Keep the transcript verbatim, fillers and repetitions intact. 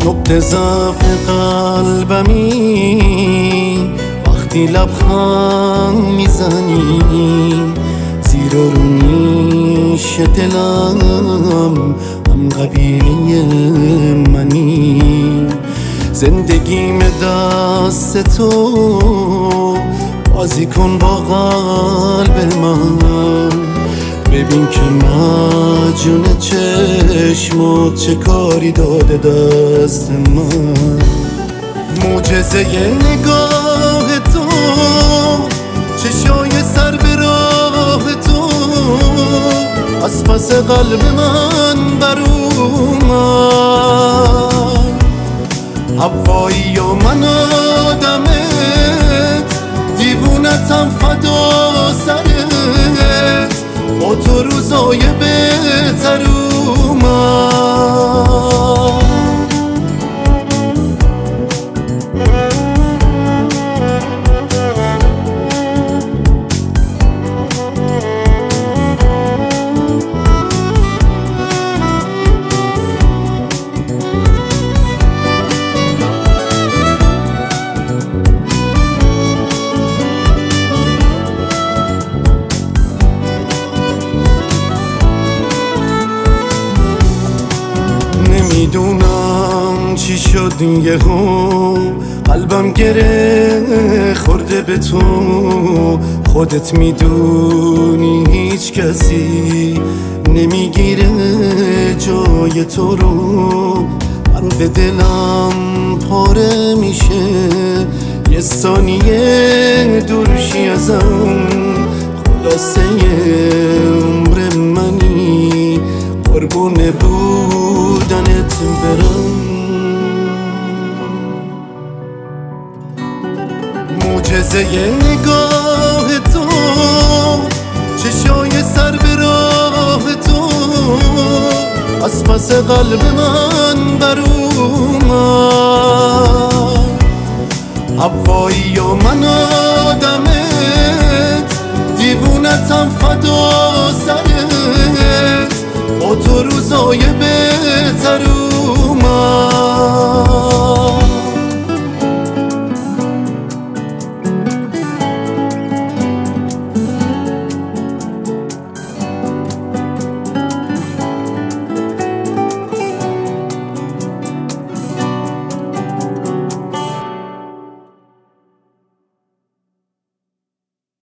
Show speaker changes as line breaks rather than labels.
نقطه ضعف قلبمی وقتی لبخند میزنی، زیرا رو میشه دلم هم قبیله منی. زندگیم دست تو، بازی کن با قلب من، ببین که مجون چشمات چه کاری داده دست من. معجزه نگاه تو، چشای سر به راه تو، از پس قلب من بر اومد. هوایی و من آدمت، دیوونتم فدا سرت، با تو روزای بهتر اومد. نمیدونم چی شد یهو، قلبم گره خورده به تو. خودت میدونی هیچ کسی نمیگیره جای تو رو. من به دلم پاره میشه یه ثانیه دورشی ازم. خلاصه عمر منی قربون بودنت برم. معجزه نگاه تو، چشای سر به راه تو، از پس قلب من بر اومد. هوایی و من آدمت، دیوونتم فدا سرت، با تو روزای به